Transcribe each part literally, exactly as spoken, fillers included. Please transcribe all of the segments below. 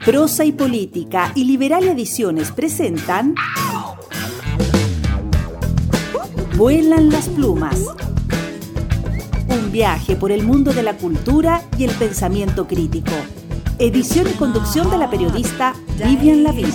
Prosa y Política y Liberalia Ediciones presentan Vuelan las plumas. Un viaje por el mundo de la cultura y el pensamiento crítico. Edición y conducción de la periodista Vivian Lavín.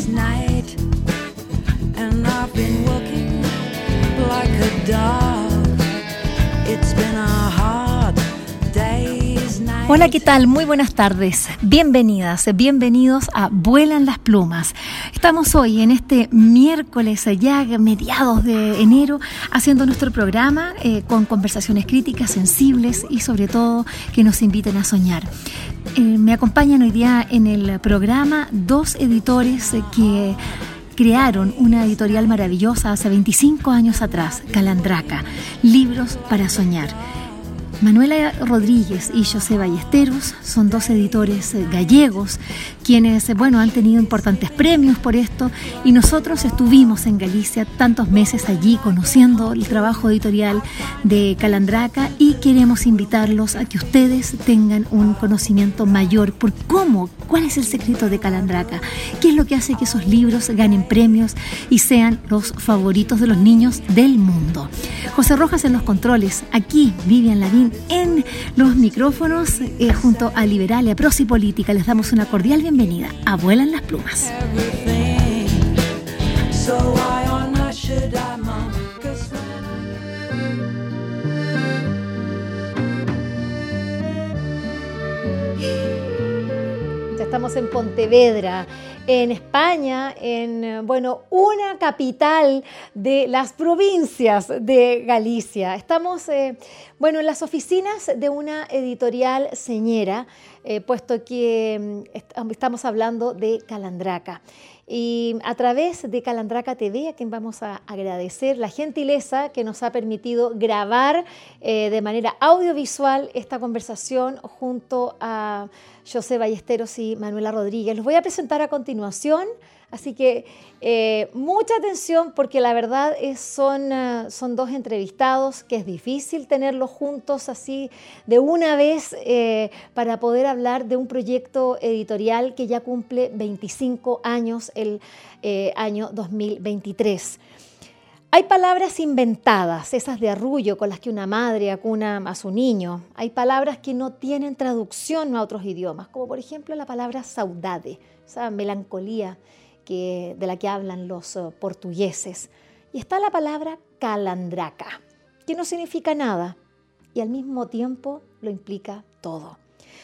Hola, ¿qué tal? Muy buenas tardes. Bienvenidas, bienvenidos a Vuelan las plumas. Estamos hoy en este miércoles, ya mediados de enero, haciendo nuestro programa eh, con conversaciones críticas, sensibles y sobre todo que nos inviten a soñar. Eh, me acompañan hoy día en el programa dos editores eh, que crearon una editorial maravillosa hace veinticinco años atrás, Calandraca, Libros para Soñar. Manuela Rodríguez y José Ballesteros son dos editores gallegos quienes, bueno, han tenido importantes premios por esto, y nosotros estuvimos en Galicia tantos meses allí conociendo el trabajo editorial de Calandraca y queremos invitarlos a que ustedes tengan un conocimiento mayor por cómo, cuál es el secreto de Calandraca, qué es lo que hace que esos libros ganen premios y sean los favoritos de los niños del mundo. José Rojas en los controles, aquí Vivian Lavín en los micrófonos, eh, junto a Liberalia, Prosa y Política. Les damos una cordial bienvenida a Vuelan las plumas. Ya estamos en Pontevedra, en España, en, bueno, una capital de las provincias de Galicia. Estamos, eh, bueno, en las oficinas de una editorial señera, eh, puesto que eh, estamos hablando de Calandraca. Y a través de Calandraca T V, a quien vamos a agradecer la gentileza que nos ha permitido grabar eh, de manera audiovisual esta conversación junto a José Ballesteros y Manuela Rodríguez. Los voy a presentar a continuación, así que eh, mucha atención porque la verdad es, son, uh, son dos entrevistados que es difícil tenerlos juntos así de una vez eh, para poder hablar de un proyecto editorial que ya cumple veinticinco años el eh, año dos mil veintitrés. Hay palabras inventadas, esas de arrullo con las que una madre acuna a su niño. Hay palabras que no tienen traducción a otros idiomas, como por ejemplo la palabra saudade, esa melancolía que, de la que hablan los uh, portugueses. Y está la palabra calandraca, que no significa nada y al mismo tiempo lo implica todo.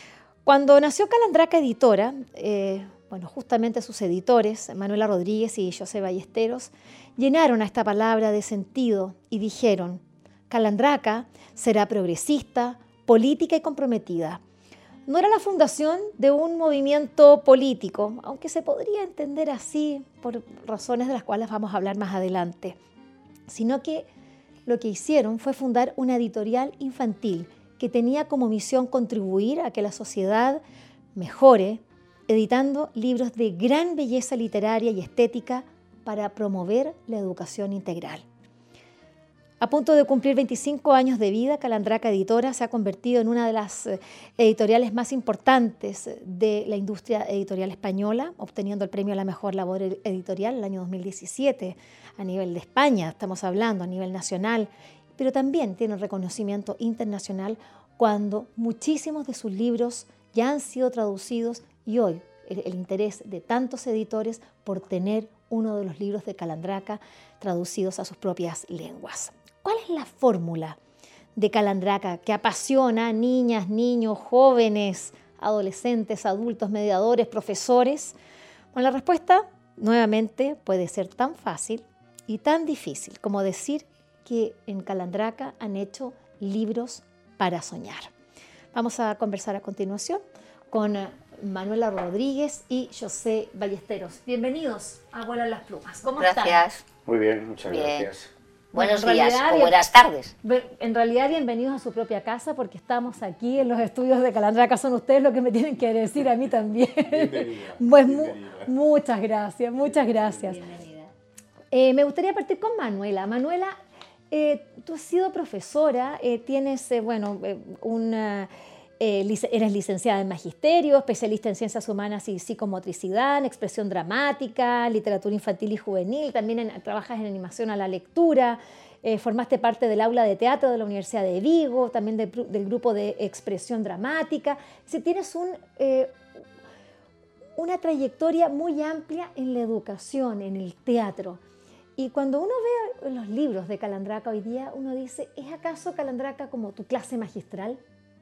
Cuando nació Calandraca Editora, eh, bueno, justamente sus editores, Manuela Rodríguez y José Ballesteros, llenaron a esta palabra de sentido y dijeron: Calandraca será progresista, política y comprometida. No era la fundación de un movimiento político, aunque se podría entender así por razones de las cuales vamos a hablar más adelante, sino que lo que hicieron fue fundar una editorial infantil que tenía como misión contribuir a que la sociedad mejore, editando libros de gran belleza literaria y estética para promover la educación integral. A punto de cumplir veinticinco años de vida, Calandraca Editora se ha convertido en una de las editoriales más importantes de la industria editorial española, obteniendo el premio a la mejor labor editorial el año dos mil diecisiete a nivel de España, estamos hablando a nivel nacional, pero también tiene reconocimiento internacional cuando muchísimos de sus libros ya han sido traducidos y hoy el, el interés de tantos editores por tener uno de los libros de Calandraca traducidos a sus propias lenguas. ¿Cuál es la fórmula de Calandraca que apasiona a niñas, niños, jóvenes, adolescentes, adultos, mediadores, profesores? Bueno, la respuesta nuevamente puede ser tan fácil y tan difícil como decir que en Calandraca han hecho libros para soñar. Vamos a conversar a continuación con Manuela Rodríguez y José Ballesteros. Bienvenidos a Vuelan las plumas. ¿Cómo gracias. están? Gracias. Muy bien, muchas bien. gracias. Buenos bueno, días realidad, o buenas tardes. En realidad, bienvenidos a su propia casa porque estamos aquí en los estudios de Calandraca. Son ustedes los que me tienen que decir a mí también. Bienvenida. Pues bienvenida. Mu muchas gracias, muchas gracias. Bienvenida. Eh, me gustaría partir con Manuela. Manuela, eh, tú has sido profesora, eh, tienes, eh, bueno, eh, una... eh, lic eres licenciada en Magisterio, especialista en Ciencias Humanas y Psicomotricidad, en Expresión Dramática, Literatura Infantil y Juvenil, también en, trabajas en Animación a la Lectura, eh, formaste parte del aula de teatro de la Universidad de Vigo, también de, del grupo de Expresión Dramática. Es decir, tienes un... Eh, una trayectoria muy amplia en la educación, en el teatro. Y cuando uno ve los libros de Calandraca hoy día, uno dice, ¿es acaso Calandraca como tu clase magistral?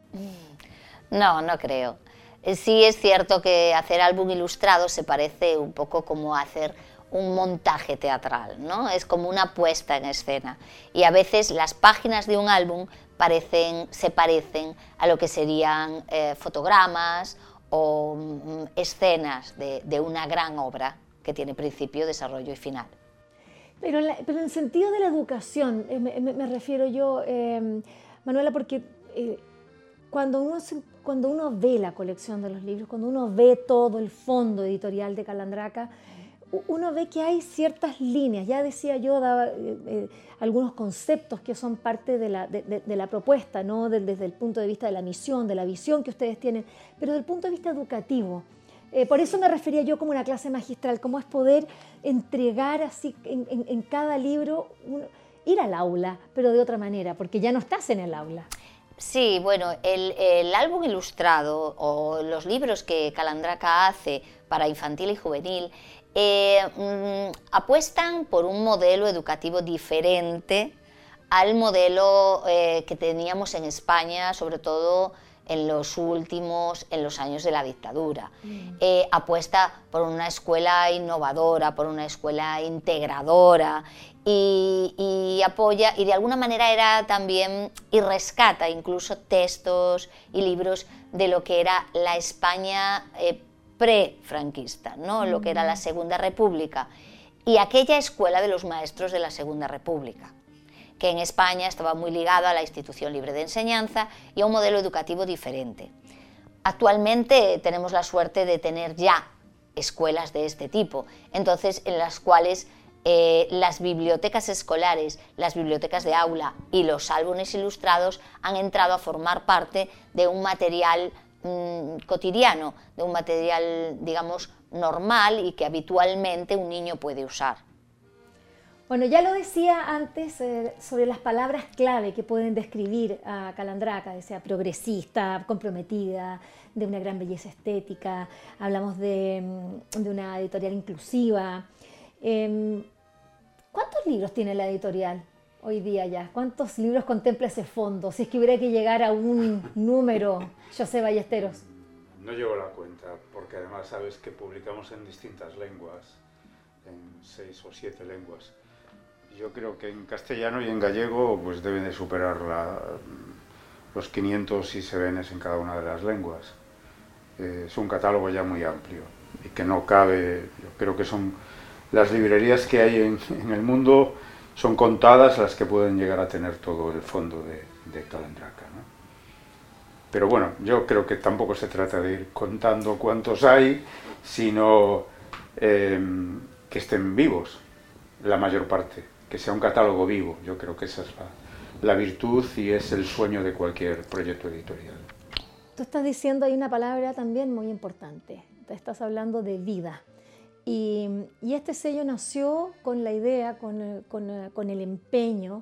No, no creo. Sí es cierto que hacer álbum ilustrado se parece un poco como hacer un montaje teatral, ¿no? Es como una puesta en escena. Y a veces las páginas de un álbum parecen, se parecen a lo que serían eh, fotogramas o mm, escenas de, de una gran obra que tiene principio, desarrollo y final. Pero, la, pero en el sentido de la educación, eh, me, me refiero yo, eh, Manuela, porque eh, cuando, uno se, cuando uno ve la colección de los libros, cuando uno ve todo el fondo editorial de Calandraca, uno ve que hay ciertas líneas, ya decía yo, daba eh, eh, algunos conceptos que son parte de la, de, de, de la propuesta, ¿no? Desde, desde el punto de vista de la misión, de la visión que ustedes tienen, pero desde el punto de vista educativo. Eh, por eso me refería yo como una clase magistral, como es poder entregar así en, en, en cada libro, un, ir al aula, pero de otra manera, porque ya no estás en el aula. Sí, bueno, el, el álbum ilustrado o los libros que Calandraca hace para infantil y juvenil eh, mm, apuestan por un modelo educativo diferente al modelo eh, que teníamos en España, sobre todo en los últimos, en los años de la dictadura. Mm. Eh, apuesta por una escuela innovadora, por una escuela integradora y, y apoya, y de alguna manera era también, y rescata incluso textos y libros de lo que era la España eh, pre-franquista, ¿no? Mm. Lo que era la Segunda República, y aquella escuela de los maestros de la Segunda República, que en España estaba muy ligado a la institución libre de enseñanza y a un modelo educativo diferente. Actualmente tenemos la suerte de tener ya escuelas de este tipo, entonces en las cuales eh, las bibliotecas escolares, las bibliotecas de aula y los álbumes ilustrados han entrado a formar parte de un material mmm, cotidiano, de un material, digamos, normal y que habitualmente un niño puede usar. Bueno, ya lo decía antes eh, sobre las palabras clave que pueden describir a Calandraca, decía progresista, comprometida, de una gran belleza estética, hablamos de, de una editorial inclusiva. Eh, ¿Cuántos libros tiene la editorial hoy día ya? ¿Cuántos libros contempla ese fondo? Si es que hubiera que llegar a un número, José Ballesteros. No llevo la cuenta, porque además sabes que publicamos en distintas lenguas, en seis o siete lenguas. Yo creo que en castellano y en gallego pues deben de superar la, los quinientos I S B Ns en cada una de las lenguas. Eh, es un catálogo ya muy amplio y que no cabe, yo creo que son las librerías que hay en, en el mundo, son contadas las que pueden llegar a tener todo el fondo de, de Calandraca, ¿no? Pero bueno, yo creo que tampoco se trata de ir contando cuántos hay, sino eh, que estén vivos la mayor parte, que sea un catálogo vivo. Yo creo que esa es la, la virtud y es el sueño de cualquier proyecto editorial. Tú estás diciendo ahí una palabra también muy importante, te estás hablando de vida. Y, y este sello nació con la idea, con, con, con el empeño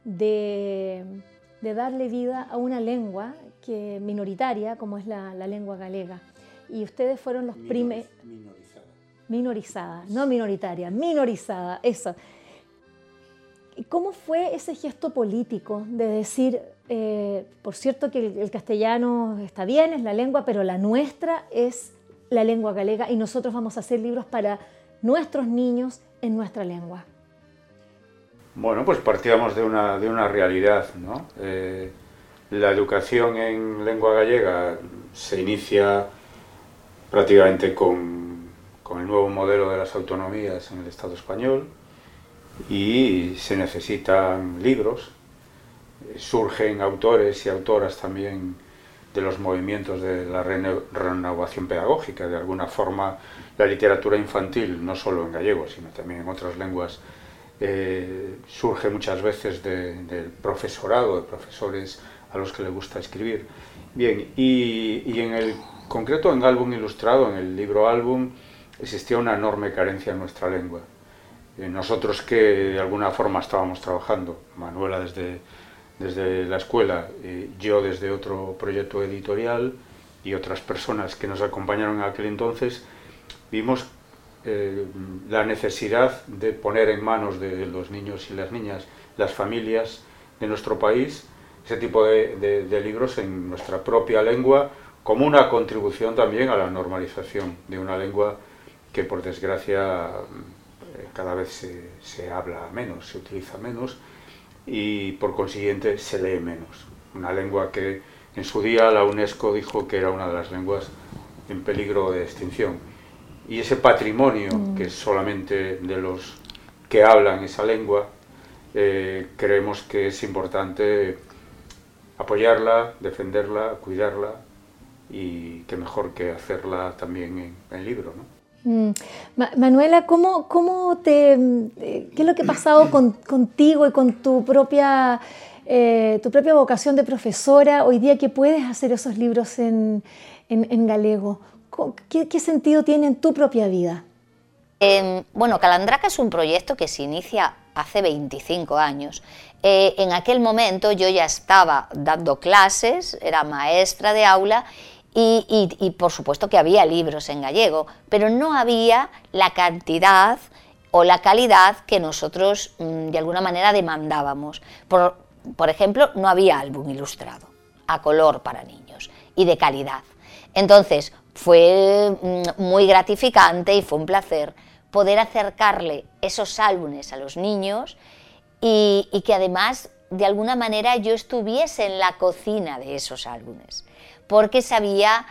de, de darle vida a una lengua que, minoritaria, como es la, la lengua galega. Y ustedes fueron los primeros... Minorizada. Minorizada, no minoritaria, minorizada, eso. ¿Cómo fue ese gesto político de decir, eh, por cierto que el, el castellano está bien, es la lengua, pero la nuestra es la lengua galega y nosotros vamos a hacer libros para nuestros niños en nuestra lengua? Bueno, pues partíamos de una, de una realidad, ¿no? Eh, la educación en lengua gallega se inicia prácticamente con, con el nuevo modelo de las autonomías en el Estado español, y se necesitan libros, surgen autores y autoras también de los movimientos de la renovación pedagógica. De alguna forma la literatura infantil, no solo en gallego sino también en otras lenguas, eh, surge muchas veces de, del profesorado, de profesores a los que les gusta escribir, Bien, y, y en el concreto en Álbum Ilustrado, en el libro Álbum, existía una enorme carencia en nuestra lengua. Eh, nosotros que de alguna forma estábamos trabajando, Manuela desde, desde la escuela, eh, yo desde otro proyecto editorial y otras personas que nos acompañaron en aquel entonces, vimos eh, la necesidad de poner en manos de los niños y las niñas, las familias de nuestro país, ese tipo de, de, de libros en nuestra propia lengua, como una contribución también a la normalización de una lengua que por desgracia cada vez se, se habla menos, se utiliza menos y por consiguiente se lee menos. Una lengua que en su día la UNESCO dijo que era una de las lenguas en peligro de extinción. Y ese patrimonio, mm. que es solamente de los que hablan esa lengua, eh, creemos que es importante apoyarla, defenderla, cuidarla y qué mejor que hacerla también en, en libro, ¿no? Mm. Ma Manuela, ¿cómo, cómo te, ¿qué es lo que ha pasado con, contigo y con tu propia, eh, tu propia vocación de profesora hoy día que puedes hacer esos libros en, en, en galego? ¿Qué, ¿Qué sentido tiene en tu propia vida? Eh, bueno, Calandraca es un proyecto que se inicia hace veinticinco años. Eh, en aquel momento yo ya estaba dando clases, era maestra de aula y, y, y por supuesto que había libros en gallego, pero no había la cantidad o la calidad que nosotros mmm, de alguna manera demandábamos. Por, por ejemplo, no había álbum ilustrado a color para niños y de calidad. Entonces fue mmm, muy gratificante y fue un placer poder acercarle esos álbumes a los niños y, y que además de alguna manera yo estuviese en la cocina de esos álbumes, porque sabía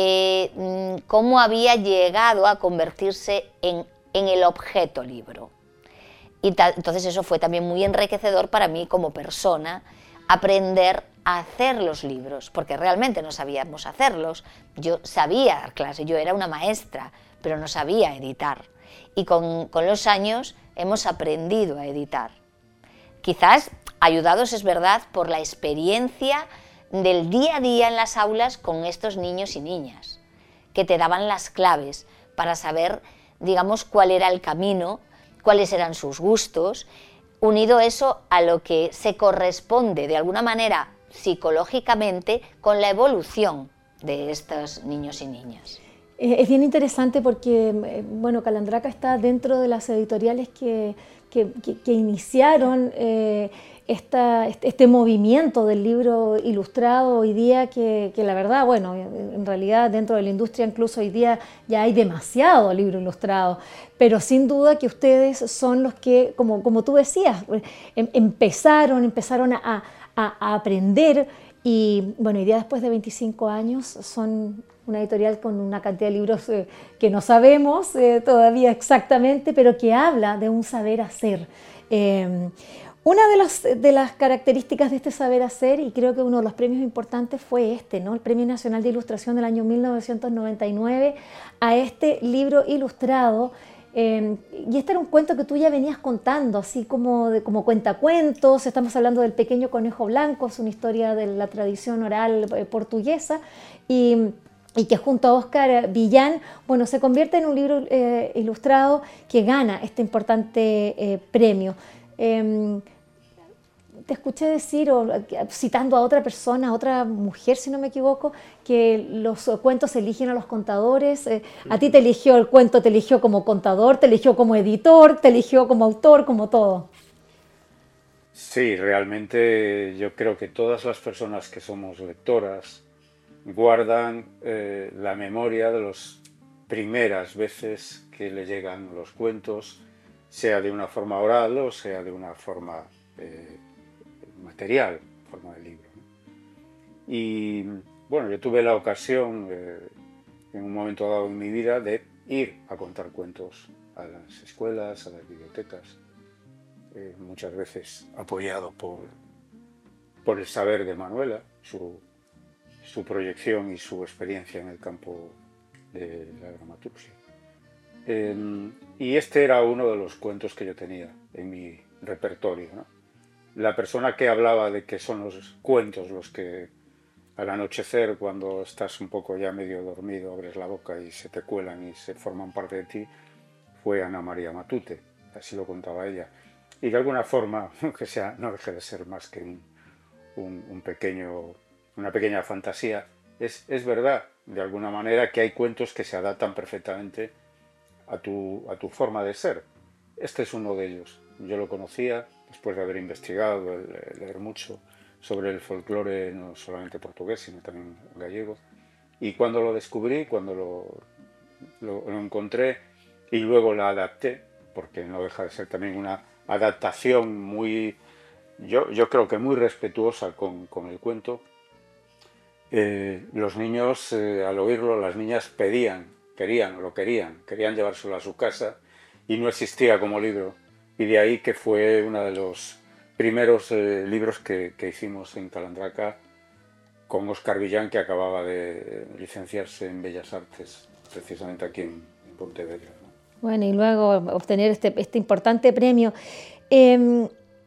eh, cómo había llegado a convertirse en, en el objeto libro. Y ta, entonces eso fue también muy enriquecedor para mí como persona, aprender a hacer los libros, porque realmente no sabíamos hacerlos. Yo sabía dar clase, yo era una maestra, pero no sabía editar. Y con, con los años hemos aprendido a editar. Quizás ayudados, es verdad, por la experiencia del día a día en las aulas con estos niños y niñas, que te daban las claves para saber, digamos, cuál era el camino, cuáles eran sus gustos, unido eso a lo que se corresponde de alguna manera psicológicamente con la evolución de estos niños y niñas. Es bien interesante porque, bueno, Calandraca está dentro de las editoriales que, que, que, que iniciaron eh, esta, este movimiento del libro ilustrado hoy día, que, que la verdad, bueno, en realidad dentro de la industria incluso hoy día ya hay demasiado libro ilustrado, pero sin duda que ustedes son los que, como, como tú decías, em, empezaron, empezaron a, a, a aprender y, bueno, hoy día después de veinticinco años son una editorial con una cantidad de libros eh, que no sabemos eh, todavía exactamente, pero que habla de un saber hacer. Eh, una de las, de las características de este saber hacer, y creo que uno de los premios importantes fue este, ¿no? El Premio Nacional de Ilustración del año mil novecientos noventa y nueve a este libro ilustrado. Eh, y este era un cuento que tú ya venías contando, así como, de, como cuentacuentos. Estamos hablando del Pequeño Conejo Blanco, es una historia de la tradición oral eh, portuguesa, y y que junto a Óscar Villán, bueno, se convierte en un libro eh, ilustrado que gana este importante eh, premio. Eh, te escuché decir, o citando a otra persona, a otra mujer, si no me equivoco, que los cuentos eligen a los contadores. Eh, a ti te eligió el cuento, te eligió como contador, te eligió como editor, te eligió como autor, como todo. Sí, realmente yo creo que todas las personas que somos lectoras guardan eh, la memoria de las primeras veces que le llegan los cuentos, sea de una forma oral o sea de una forma eh, material, forma de libro, ¿no? Y bueno, yo tuve la ocasión eh, en un momento dado en mi vida de ir a contar cuentos a las escuelas, a las bibliotecas, eh, muchas veces apoyado por, por el saber de Manuela, su su proyección y su experiencia en el campo de la dramaturgia. Eh, y este era uno de los cuentos que yo tenía en mi repertorio, ¿no? La persona que hablaba de que son los cuentos los que al anochecer, cuando estás un poco ya medio dormido, abres la boca y se te cuelan y se forman parte de ti, fue Ana María Matute, así lo contaba ella. Y de alguna forma, aunque sea, no deje de ser más que un, un, un pequeño, una pequeña fantasía, es, es verdad, de alguna manera, que hay cuentos que se adaptan perfectamente a tu, a tu forma de ser. Este es uno de ellos. Yo lo conocía después de haber investigado, de leer mucho sobre el folclore, no solamente portugués, sino también gallego. Y cuando lo descubrí, cuando lo, lo, lo encontré y luego la adapté, porque no deja de ser también una adaptación muy, yo, yo creo que muy respetuosa con, con el cuento, eh, los niños, eh, al oírlo, las niñas pedían, querían, lo querían, querían llevárselo a su casa y no existía como libro. Y de ahí que fue uno de los primeros eh, libros que, que hicimos en Calandraca con Óscar Villán, que acababa de licenciarse en Bellas Artes, precisamente aquí en, en Pontevedra, ¿no? Bueno, y luego obtener este, este importante premio. Eh,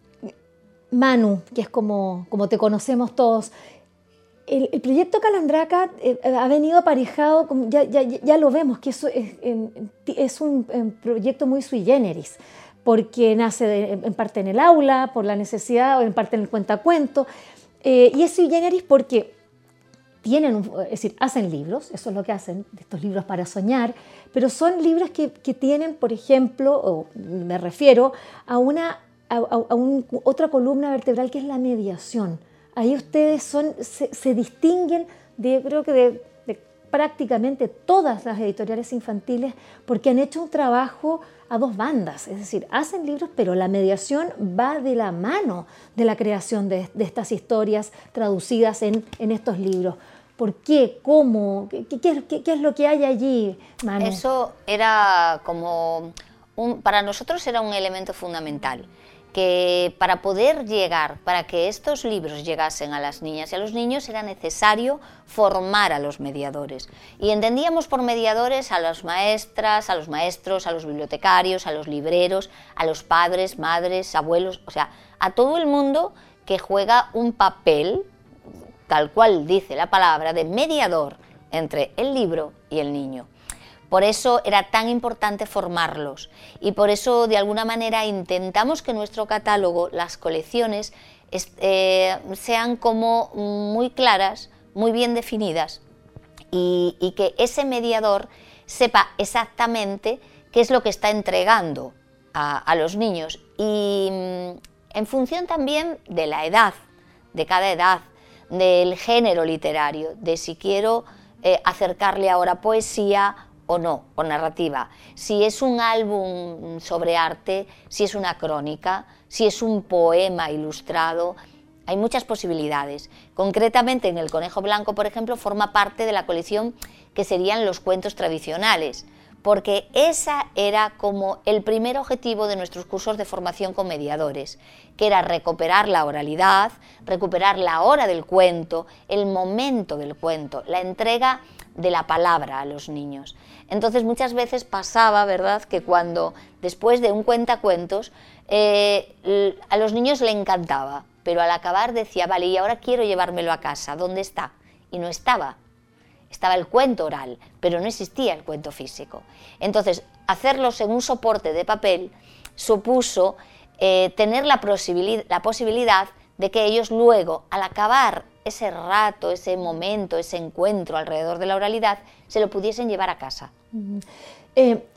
Manu, que es como, como te conocemos todos, el, el proyecto Calandraca eh, ha venido aparejado, ya, ya, ya lo vemos, que es, es, es un, un proyecto muy sui generis, porque nace de, en parte en el aula, por la necesidad, o en parte en el cuentacuento, eh, y es sui generis porque tienen, un, es decir, hacen libros, eso es lo que hacen, estos libros para soñar, pero son libros que, que tienen, por ejemplo, o me refiero a una a, a, a un, otra columna vertebral que es la mediación. Ahí ustedes son, se, se distinguen de, creo que de, de prácticamente todas las editoriales infantiles, porque han hecho un trabajo a dos bandas, es decir, hacen libros, pero la mediación va de la mano de la creación de, de estas historias traducidas en, en estos libros. ¿Por qué? ¿Cómo? ¿Qué, qué, qué, qué es lo que hay allí, Manu? Eso era como, un, para nosotros era un elemento fundamental, que para poder llegar, para que estos libros llegasen a las niñas y a los niños, era necesario formar a los mediadores. Y entendíamos por mediadores a las maestras, a los maestros, a los bibliotecarios, a los libreros, a los padres, madres, abuelos, o sea, a todo el mundo que juega un papel, tal cual dice la palabra, de mediador entre el libro y el niño. Por eso era tan importante formarlos y por eso de alguna manera intentamos que nuestro catálogo, las colecciones, eh, sean como muy claras, muy bien definidas y, y que ese mediador sepa exactamente qué es lo que está entregando a, a los niños y en función también de la edad, de cada edad, del género literario, de si quiero eh, acercarle ahora poesía o no, o narrativa, si es un álbum sobre arte, si es una crónica, si es un poema ilustrado, hay muchas posibilidades. Concretamente en El Conejo Blanco, por ejemplo, forma parte de la colección que serían los cuentos tradicionales, porque esa era como el primer objetivo de nuestros cursos de formación con mediadores, que era recuperar la oralidad, recuperar la hora del cuento, el momento del cuento, la entrega de la palabra a los niños. Entonces muchas veces pasaba, ¿verdad?, que cuando después de un cuentacuentos eh, a los niños le encantaba, pero al acabar decía, vale, y ahora quiero llevármelo a casa, ¿dónde está? Y no estaba. Estaba el cuento oral, pero no existía el cuento físico. Entonces, hacerlos en un soporte de papel supuso eh, tener la posibilidad, la posibilidad de que ellos luego, al acabar ese rato, ese momento, ese encuentro alrededor de la oralidad, se lo pudiesen llevar a casa. Mm. Eh,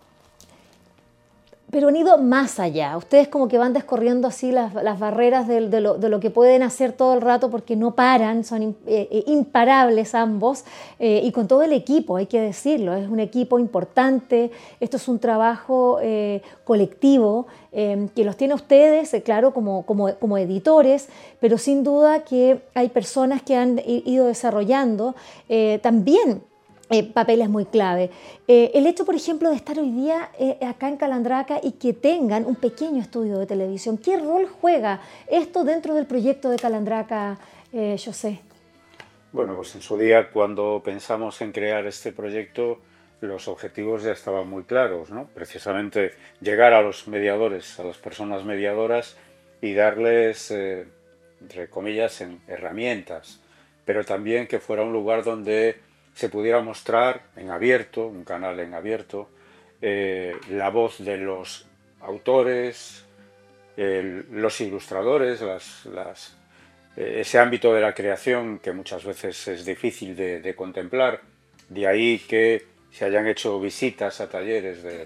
pero han ido más allá. Ustedes como que van descorriendo así las, las barreras de, de, lo, de lo que pueden hacer todo el rato porque no paran, son eh, imparables ambos eh, y con todo el equipo, hay que decirlo, es un equipo importante, esto es un trabajo eh, colectivo eh, que los tiene ustedes, eh, claro, como, como, como editores, pero sin duda que hay personas que han ido desarrollando eh, también Eh, papeles muy clave. Eh, el hecho, por ejemplo, de estar hoy día eh, acá en Calandraca y que tengan un pequeño estudio de televisión, ¿qué rol juega esto dentro del proyecto de Calandraca, eh, José? Bueno, pues en su día, cuando pensamos en crear este proyecto, los objetivos ya estaban muy claros, ¿no? Precisamente llegar a los mediadores, a las personas mediadoras y darles, eh, entre comillas, en herramientas, pero también que fuera un lugar donde se pudiera mostrar en abierto, un canal en abierto, eh, la voz de los autores, el, los ilustradores, las, las, eh, ese ámbito de la creación que muchas veces es difícil de, de contemplar. De ahí que se hayan hecho visitas a talleres de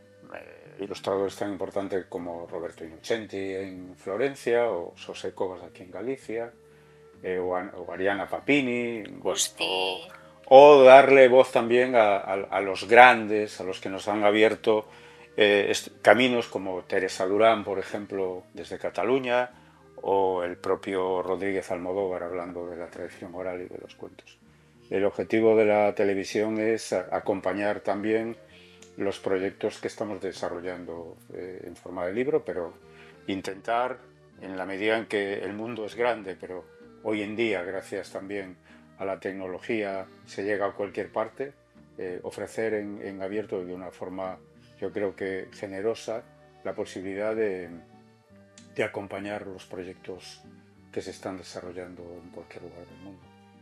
eh, ilustradores tan importantes como Roberto Innocenti en Florencia, o José Cobas aquí en Galicia, eh, o, o Ariana Papini, o, o darle voz también a, a, a los grandes, a los que nos han abierto eh, caminos como Teresa Durán, por ejemplo, desde Cataluña, o el propio Rodríguez Almodóvar hablando de la tradición oral y de los cuentos. El objetivo de la televisión es acompañar también los proyectos que estamos desarrollando eh, en forma de libro, pero intentar, en la medida en que el mundo es grande, pero hoy en día, gracias también a la tecnología, se llega a cualquier parte, eh, ofrecer en, en abierto de una forma, yo creo que generosa, la posibilidad de, de acompañar los proyectos que se están desarrollando en cualquier lugar del mundo.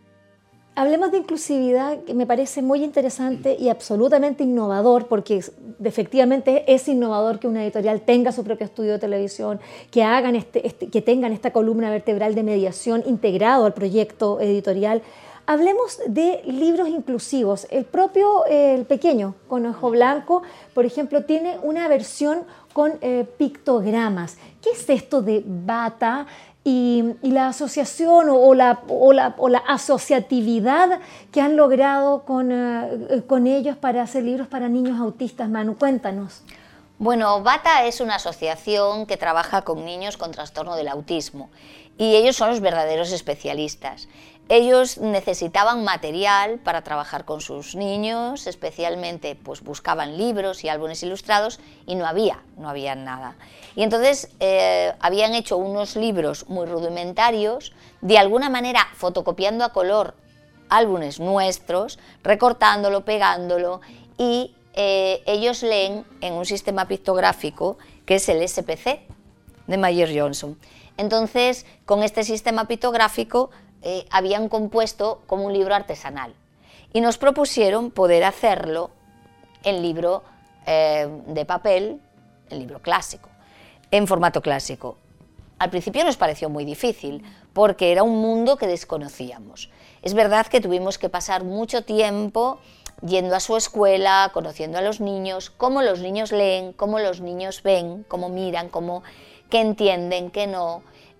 Hablemos de inclusividad, que me parece muy interesante y absolutamente innovador, porque efectivamente es innovador que una editorial tenga su propio estudio de televisión, que, hagan este, este, que tengan esta columna vertebral de mediación integrado al proyecto editorial. Hablemos de libros inclusivos. El propio eh, El Pequeño Conejo Blanco, por ejemplo, tiene una versión con eh, pictogramas. ¿Qué es esto de Bata? Y, y la asociación o, o, la, o, la, o la asociatividad que han logrado con, uh, con ellos para hacer libros para niños autistas. Manu, cuéntanos. Bueno, Bata es una asociación que trabaja con niños con trastorno del autismo y ellos son los verdaderos especialistas. Ellos necesitaban material para trabajar con sus niños, especialmente pues buscaban libros y álbumes ilustrados y no había, no había nada. Y entonces eh, habían hecho unos libros muy rudimentarios, de alguna manera fotocopiando a color álbumes nuestros, recortándolo, pegándolo, y eh, ellos leen en un sistema pictográfico que es el S P C de Mayer Johnson. Entonces, con este sistema pictográfico eh, habían compuesto como un libro artesanal y nos propusieron poder hacerlo en libro eh, de papel, en libro clásico, en formato clásico. Al principio nos pareció muy difícil porque era un mundo que desconocíamos. Es verdad que tuvimos que pasar mucho tiempo yendo a su escuela, conociendo a los niños, cómo los niños leen, cómo los niños ven, cómo miran, cómo, qué entienden, qué no,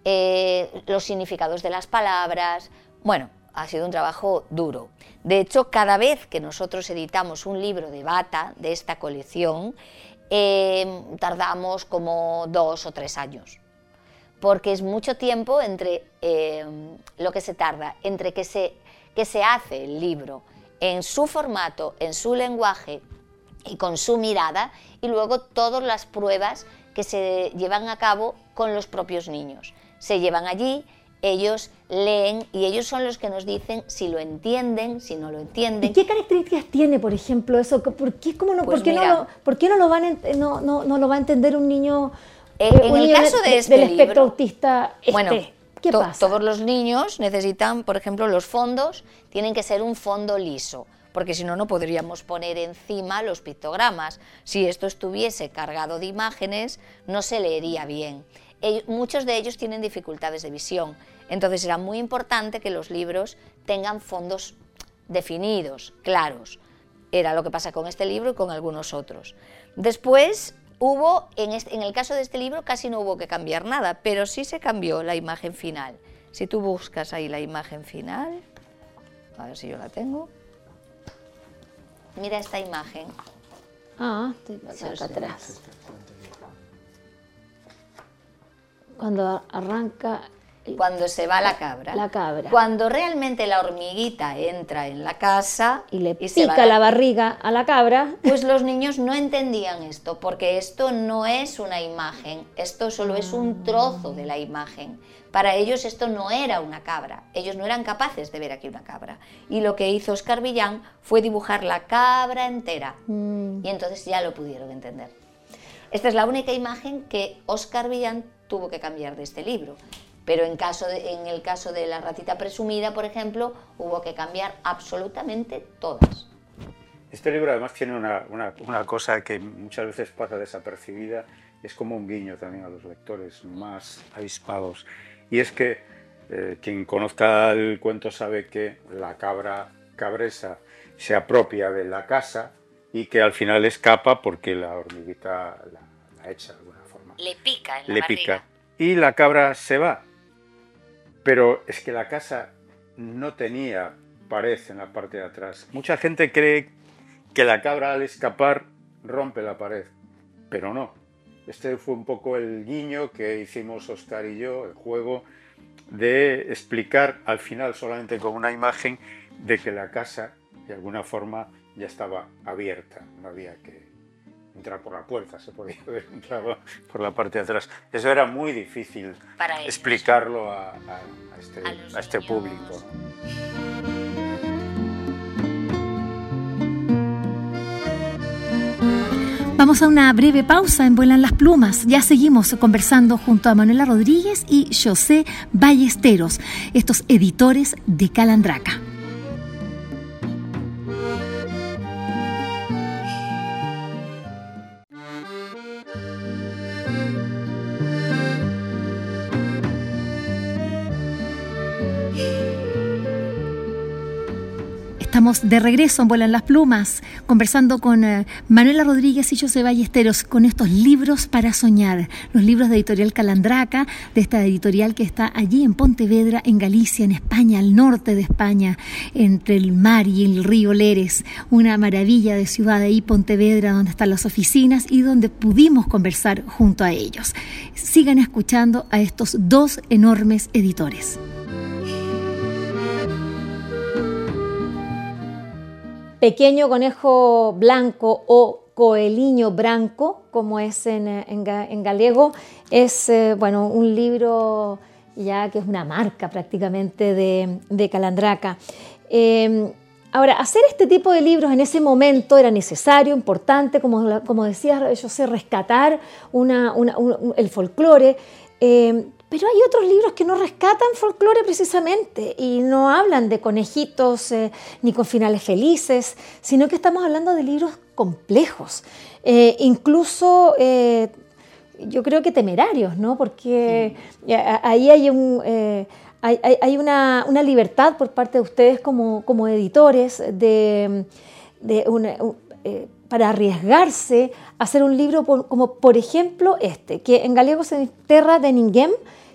eh, los significados de las palabras. Bueno, ha sido un trabajo duro. De hecho, cada vez que nosotros editamos un libro de Bata, de esta colección, eh, tardamos como dos o tres años. Porque es mucho tiempo entre eh, lo que se tarda, entre que se, que se hace el libro en su formato, en su lenguaje y con su mirada, y luego todas las pruebas que se llevan a cabo con los propios niños. Se llevan allí, ellos leen y ellos son los que nos dicen si lo entienden, si no lo entienden. ¿Y qué características tiene, por ejemplo, eso? ¿Por qué, cómo no, pues por qué mira, no, lo, por qué no, lo van, no, no, no lo va a entender un niño, eh, eh, en un el niño caso de, de este del espectro libro, autista? Este? Bueno, ¿Qué to pasa? Todos los niños necesitan, por ejemplo, los fondos tienen que ser un fondo liso, porque si no, no podríamos poner encima los pictogramas. Si esto estuviese cargado de imágenes, no se leería bien. Ellos, muchos de ellos tienen dificultades de visión, entonces era muy importante que los libros tengan fondos definidos, claros. Era lo que pasa con este libro y con algunos otros. Después hubo, en, este, en el caso de este libro casi no hubo que cambiar nada, pero sí se cambió la imagen final. Si tú buscas ahí la imagen final, a ver si yo la tengo. Mira esta imagen. Ah, estoy acá, acá atrás. Cuando arranca... Cuando se va la cabra. La cabra. Cuando realmente la hormiguita entra en la casa y le y pica se va la... la barriga a la cabra. Pues los niños no entendían esto, porque esto no es una imagen, esto solo es un trozo de la imagen. Para ellos esto no era una cabra, ellos no eran capaces de ver aquí una cabra. Y lo que hizo Óscar Villán fue dibujar la cabra entera. Mm. Y entonces ya lo pudieron entender. Esta es la única imagen que Óscar Villán tuvo que cambiar de este libro. Pero en, caso de, en el caso de La ratita presumida, por ejemplo, hubo que cambiar absolutamente todas. Este libro además tiene una, una, una cosa que muchas veces pasa desapercibida, es como un guiño también a los lectores más avispados, y es que eh, quien conozca el cuento sabe que la cabra cabresa se apropia de la casa y que al final escapa porque la hormiguita la, la echa de alguna forma. Le pica en la Le barriga. pica. Y la cabra se va. Pero es que la casa no tenía pared en la parte de atrás. Mucha gente cree que la cabra al escapar rompe la pared, pero no. Este fue un poco el guiño que hicimos Óscar y yo, el juego de explicar al final solamente con una imagen de que la casa de alguna forma ya estaba abierta, no había que entrar por la puerta, se podía haber entrado por la parte de atrás. Eso era muy difícil Para ellos. explicarlo a, a, a este, A a este niños. público. Vamos a una breve pausa en Vuelan las Plumas. Ya seguimos conversando junto a Manuela Rodríguez y José Ballesteros, estos editores de Calandraca. Estamos de regreso en Vuelan las Plumas, conversando con eh, Manuela Rodríguez y José Ballesteros con estos libros para soñar, los libros de Editorial Calandraca, de esta editorial que está allí en Pontevedra, en Galicia, en España, al norte de España, entre el mar y el río Leres, una maravilla de ciudad ahí, Pontevedra, donde están las oficinas y donde pudimos conversar junto a ellos. Sigan escuchando a estos dos enormes editores. Pequeño conejo blanco o coeliño branco, como es en, en, en galego, es eh, bueno, un libro ya que es una marca prácticamente de, de Calandraca. Eh, ahora, hacer este tipo de libros en ese momento era necesario, importante, como, como decía, yo sé, rescatar una, una, un, el folclore. Eh, Pero hay otros libros que no rescatan folclore precisamente y no hablan de conejitos eh, ni con finales felices, sino que estamos hablando de libros complejos, eh, incluso eh, yo creo que temerarios, ¿no? Porque sí. ahí hay, un, eh, hay, hay una, una libertad por parte de ustedes como, como editores de, de una, un, eh, para arriesgarse a hacer un libro por, como por ejemplo este, que en galego se dice Terra de Ninguém,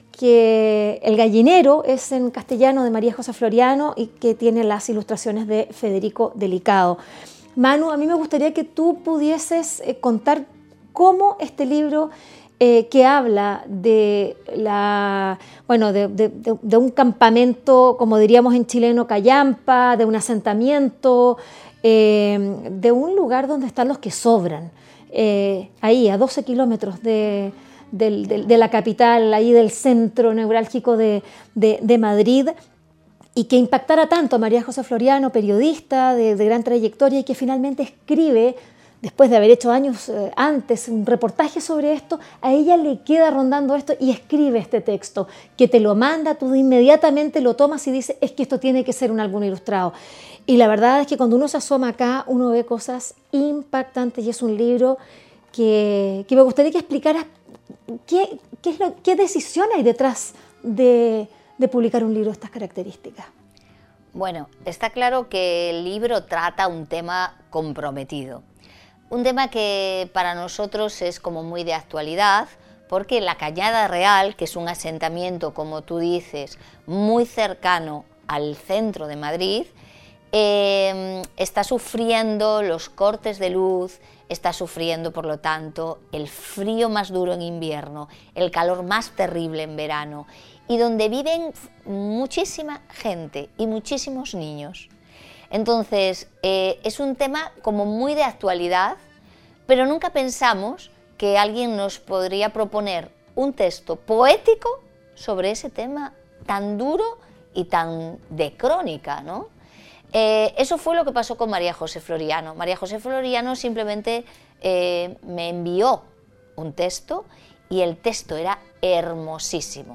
que El gallinero es en castellano de María José Floriano y que tiene las ilustraciones de Federico Delicado. Manu, a mí me gustaría que tú pudieses eh, contar cómo este libro eh, que habla de, la, bueno, de, de, de, de un campamento, como diríamos en chileno, callampa, de un asentamiento, eh, de un lugar donde están los que sobran, eh, ahí a doce kilómetros de... De, de, de la capital, ahí del centro neurálgico de, de, de Madrid, y que impactara tanto a María José Floriano, periodista de, de gran trayectoria, y que finalmente escribe, después de haber hecho años eh, antes un reportaje sobre esto, a ella le queda rondando esto y escribe este texto, que te lo manda, tú inmediatamente lo tomas y dices, es que esto tiene que ser un álbum ilustrado. Y la verdad es que cuando uno se asoma acá, uno ve cosas impactantes, y es un libro que, que me gustaría que explicaras ¿Qué, qué, es lo, ¿Qué decisión hay detrás de, de publicar un libro de estas características? Bueno, está claro que el libro trata un tema comprometido, un tema que para nosotros es como muy de actualidad, porque la Cañada Real, que es un asentamiento, como tú dices, muy cercano al centro de Madrid, eh, está sufriendo los cortes de luz, está sufriendo, por lo tanto, el frío más duro en invierno, el calor más terrible en verano, y donde viven muchísima gente y muchísimos niños. Entonces, eh, es un tema como muy de actualidad, pero nunca pensamos que alguien nos podría proponer un texto poético sobre ese tema tan duro y tan de crónica, ¿no? Eh, eso fue lo que pasó con María José Floriano. María José Floriano simplemente eh, me envió un texto y el texto era hermosísimo.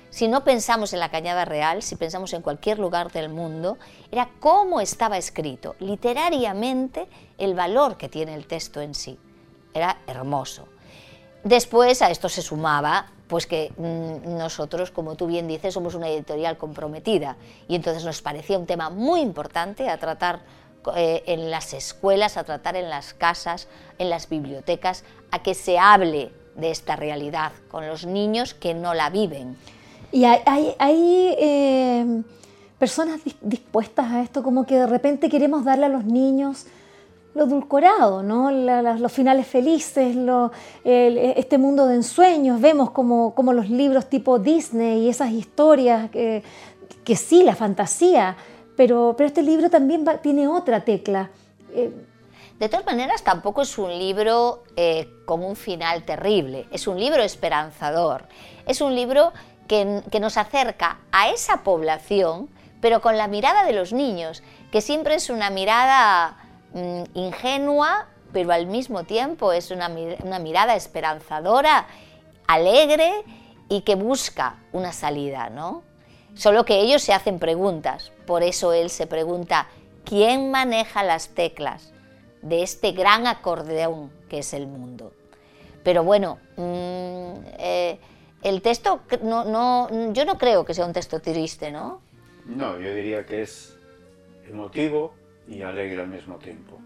si no pensamos en la Cañada Real, si pensamos en cualquier lugar del mundo, era cómo estaba escrito, literariamente, el valor que tiene el texto en sí. Era hermoso. Después a esto se sumaba pues que mmm, nosotros, como tú bien dices, somos una editorial comprometida y entonces nos parecía un tema muy importante a tratar eh, en las escuelas, a tratar en las casas, en las bibliotecas, a que se hable de esta realidad con los niños que no la viven. Y hay, hay, hay eh, personas dispuestas a esto, como que de repente queremos darle a los niños lo edulcorado, ¿no? La, la, los finales felices, lo, el, este mundo de ensueños. Vemos como, como los libros tipo Disney y esas historias, que, que sí, la fantasía, pero, pero este libro también va, tiene otra tecla. Eh, De todas maneras, tampoco es un libro eh, con un final terrible, es un libro esperanzador, es un libro que, que nos acerca a esa población, pero con la mirada de los niños, que siempre es una mirada mmm, ingenua, pero al mismo tiempo es una, una mirada esperanzadora, alegre y que busca una salida, ¿no? Solo que ellos se hacen preguntas, por eso él se pregunta, ¿quién maneja las teclas de este gran acordeón que es el mundo? Pero bueno, mmm, eh, el texto, no, no, yo no creo que sea un texto triste, ¿no? No, yo diría que es emotivo y alegre al mismo tiempo.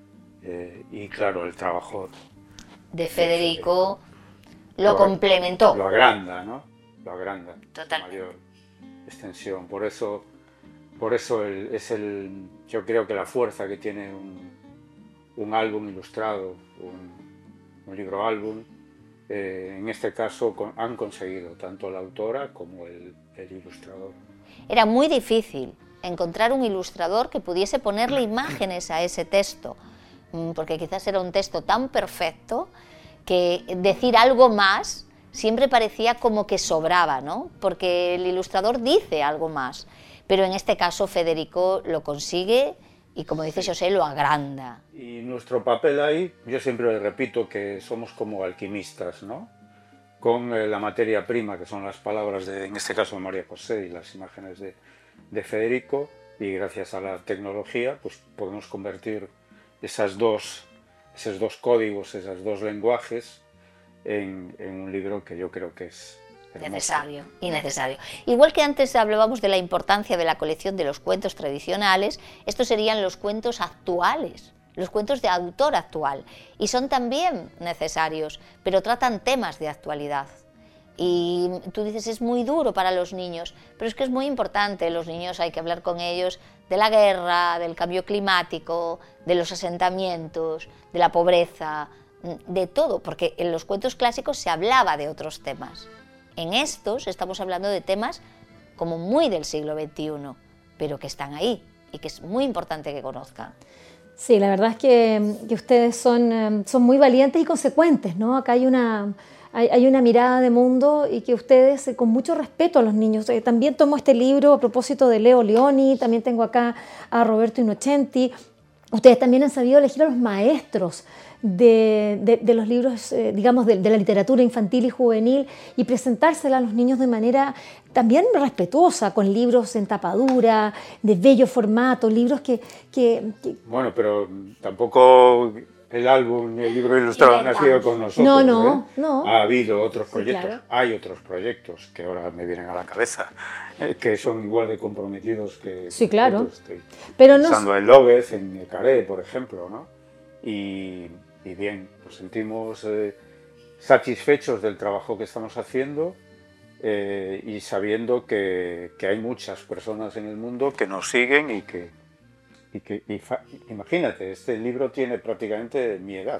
Eh, y claro, el trabajo de Federico lo, lo complementó. Lo agranda, ¿no? Lo agranda. Total. Mayor extensión. Por eso, por eso el, es el, yo creo que la fuerza que tiene un, un álbum ilustrado, un, un libro álbum, eh, en este caso con, han conseguido tanto la autora como el, el ilustrador. Era muy difícil encontrar un ilustrador que pudiese ponerle imágenes a ese texto, porque quizás era un texto tan perfecto que decir algo más siempre parecía como que sobraba, ¿no? Porque el ilustrador dice algo más, pero en este caso Federico lo consigue y, como dice José, lo agranda. Y nuestro papel ahí, yo siempre le repito que somos como alquimistas, ¿no? Con eh, la materia prima, que son las palabras, de, en este caso de María José, y las imágenes de, de Federico, y gracias a la tecnología pues podemos convertir esas dos, esos dos códigos, esos dos lenguajes en, en un libro que yo creo que es hermoso. Necesario y necesario. Igual que antes hablábamos de la importancia de la colección de los cuentos tradicionales, estos serían los cuentos actuales, los cuentos de autor actual, y son también necesarios, pero tratan temas de actualidad. Y tú dices, es muy duro para los niños, pero es que es muy importante. Los niños hay que hablar con ellos de la guerra, del cambio climático, de los asentamientos, de la pobreza, de todo, porque en los cuentos clásicos se hablaba de otros temas. En estos estamos hablando de temas como muy del siglo veintiuno, pero que están ahí y que es muy importante que conozcan. Sí, la verdad es que, que ustedes son, son muy valientes y consecuentes, ¿no? Acá hay una... Hay una mirada de mundo y que ustedes, con mucho respeto a los niños, también tomo este libro a propósito de Leo Leoni, también tengo acá a Roberto Innocenti. Ustedes también han sabido elegir a los maestros de, de, de los libros, eh, digamos, de, de la literatura infantil y juvenil y presentársela a los niños de manera también respetuosa, con libros en tapadura, de bello formato, libros que... que, que... Bueno, pero tampoco... El álbum y el libro ilustrado han nacido con nosotros. No, no, ¿eh? no. Ha habido otros proyectos, Sí, claro. Hay otros proyectos que ahora me vienen a la cabeza, eh, que son igual de comprometidos que... Sí, claro. Estoy Pero no... pensando en López, en Caré, por ejemplo, ¿no? Y, y bien, nos sentimos eh, satisfechos del trabajo que estamos haciendo eh, y sabiendo que, que hay muchas personas en el mundo que nos siguen y que... Y que, y fa, imagínate, este libro tiene prácticamente mi edad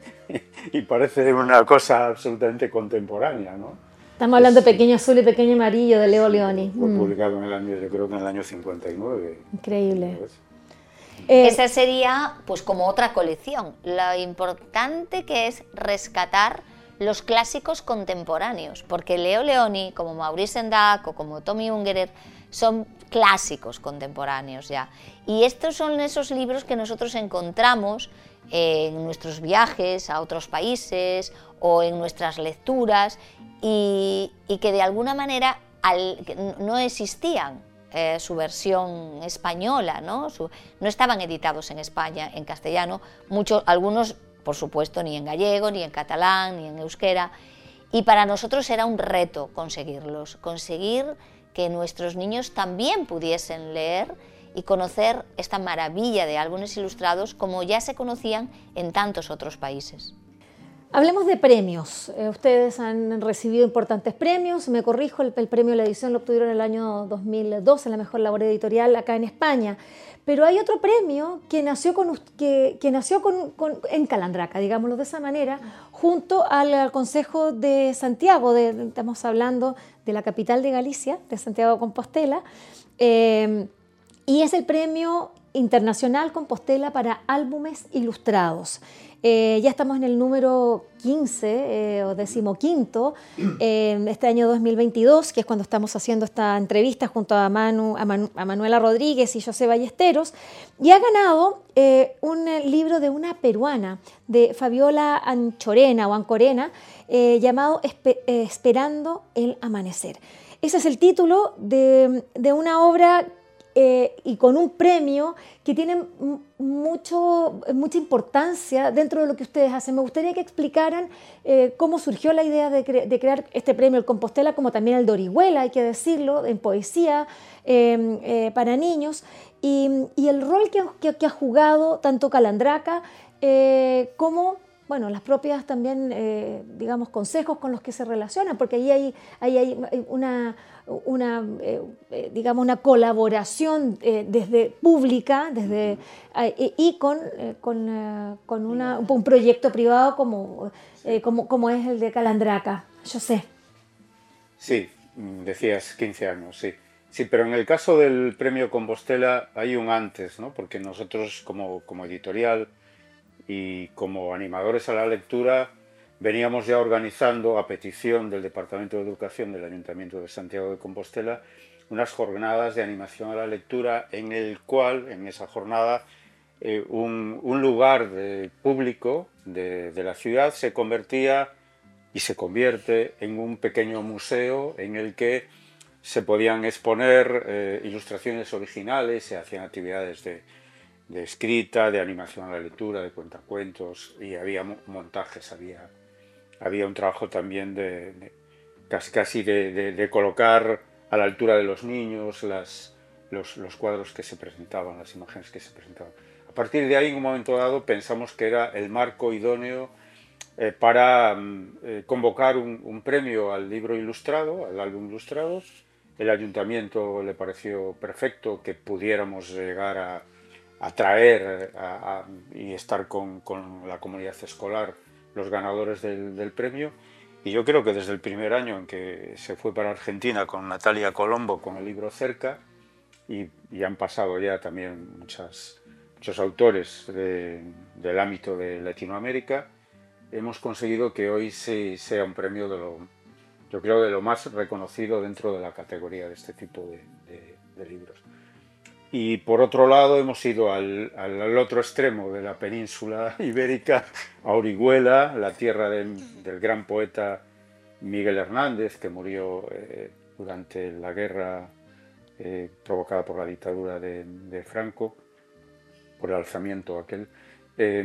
y parece una cosa absolutamente contemporánea, ¿no? Estamos hablando es, de Pequeño Azul y Pequeño Amarillo de Leo Leoni. Fue mm. publicado en el año, yo creo que en el año cincuenta y nueve. Increíble. Eh, Esa sería pues como otra colección. Lo importante que es rescatar los clásicos contemporáneos, porque Leo Leoni, como Maurice Sendak o como Tommy Ungerer, son clásicos contemporáneos ya. Y estos son esos libros que nosotros encontramos en nuestros viajes a otros países o en nuestras lecturas y, y que de alguna manera al, no existían eh, su versión española, ¿no? Su, no estaban editados en España en castellano, muchos, algunos por supuesto ni en gallego, ni en catalán, ni en euskera, y para nosotros era un reto conseguirlos, conseguir que nuestros niños también pudiesen leer y conocer esta maravilla de álbumes ilustrados como ya se conocían en tantos otros países. Hablemos de premios. Eh, ustedes han recibido importantes premios. Me corrijo, el, el premio de la edición lo obtuvieron en el año dos mil doce, la mejor labor editorial acá en España. Pero hay otro premio que nació, con, que, que nació con, con, en Calandraca, digámoslo de esa manera, junto al, al Consejo de Santiago, de, estamos hablando de la capital de Galicia, de Santiago de Compostela, eh, y es el Premio Internacional Compostela para Álbumes Ilustrados. Eh, ya estamos en el número quince eh, o decimoquinto, eh, este año dos mil veintidós, que es cuando estamos haciendo esta entrevista junto a, Manu, a, Manu, a Manuela Rodríguez y José Ballesteros, y ha ganado eh, un libro de una peruana, de Fabiola Anchorena o Ancorena, eh, llamado Espe eh, Esperando el Amanecer. Ese es el título de, de una obra Eh, y con un premio que tiene mucho, mucha importancia dentro de lo que ustedes hacen. Me gustaría que explicaran eh, cómo surgió la idea de, cre de crear este premio, el Compostela, como también el de Orihuela, hay que decirlo, en poesía eh, eh, para niños, y, y el rol que, que, que ha jugado tanto Calandraca eh, como bueno, las propias también, eh, digamos, consejos con los que se relacionan, porque ahí hay, ahí hay una, una eh, digamos, una colaboración eh, desde pública desde, eh, y con, eh, con, eh, con una, un proyecto privado como, eh, como, como es el de Calandraca. Yo sé. Sí, decías quince años, sí. Sí, pero en el caso del Premio Compostela hay un antes, ¿no? Porque nosotros como, como editorial y como animadores a la lectura veníamos ya organizando, a petición del Departamento de Educación del Ayuntamiento de Santiago de Compostela, unas jornadas de animación a la lectura en el cual, en esa jornada, eh, un, un lugar de público de, de la ciudad se convertía y se convierte en un pequeño museo en el que se podían exponer eh, ilustraciones originales, se hacían actividades de de escrita, de animación a la lectura, de cuentacuentos, y había montajes, había, había un trabajo también de, de casi, casi de, de, de colocar a la altura de los niños las, los, los cuadros que se presentaban, las imágenes que se presentaban. A partir de ahí, en un momento dado, pensamos que era el marco idóneo eh, para eh, convocar un, un premio al libro ilustrado, al álbum ilustrado. El ayuntamiento le pareció perfecto que pudiéramos llegar a atraer a, a, y estar con, con la comunidad escolar los ganadores del, del premio, y yo creo que desde el primer año en que se fue para Argentina con Natalia Colombo con el libro Cerca, y, y han pasado ya también muchas, muchos autores de, del ámbito de Latinoamérica, hemos conseguido que hoy sí sea un premio de lo, yo creo, de lo más reconocido dentro de la categoría de este tipo de, de, de libros. Y por otro lado hemos ido al, al, al otro extremo de la península ibérica, a Orihuela, la tierra del, del gran poeta Miguel Hernández, que murió eh, durante la guerra eh, provocada por la dictadura de, de Franco, por el alzamiento aquel, eh,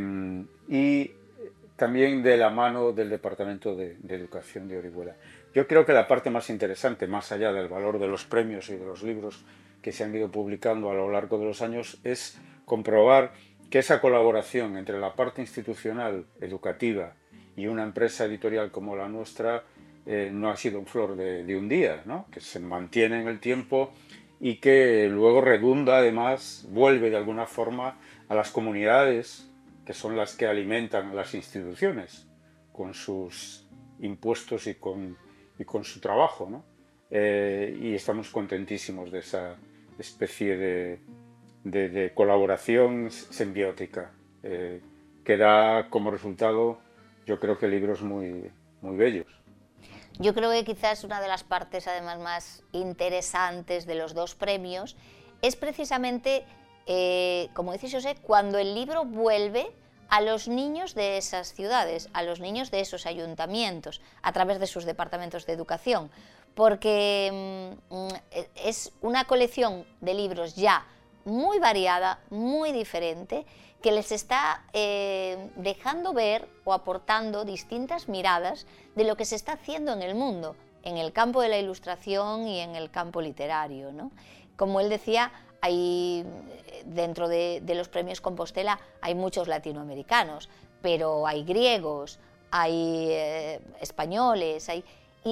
y también de la mano del Departamento de, de Educación de Orihuela. Yo creo que la parte más interesante, más allá del valor de los premios y de los libros que se han ido publicando a lo largo de los años, es comprobar que esa colaboración entre la parte institucional, educativa, y una empresa editorial como la nuestra eh, no ha sido un flor de, de un día, ¿no? Que se mantiene en el tiempo y que luego redunda, además, vuelve de alguna forma a las comunidades, que son las que alimentan las instituciones con sus impuestos y con, y con su trabajo, ¿no? Eh, y estamos contentísimos de esa especie de, de, de colaboración simbiótica eh, que da como resultado, yo creo que libros muy, muy bellos. Yo creo que quizás una de las partes además más interesantes de los dos premios es precisamente, eh, como dice José, cuando el libro vuelve a los niños de esas ciudades, a los niños de esos ayuntamientos, a través de sus departamentos de educación. porque mm, es una colección de libros ya muy variada, muy diferente, que les está eh, dejando ver o aportando distintas miradas de lo que se está haciendo en el mundo, en el campo de la ilustración y en el campo literario, ¿no? Como él decía, hay, dentro de, de los premios Compostela hay muchos latinoamericanos, pero hay griegos, hay eh, españoles, hay,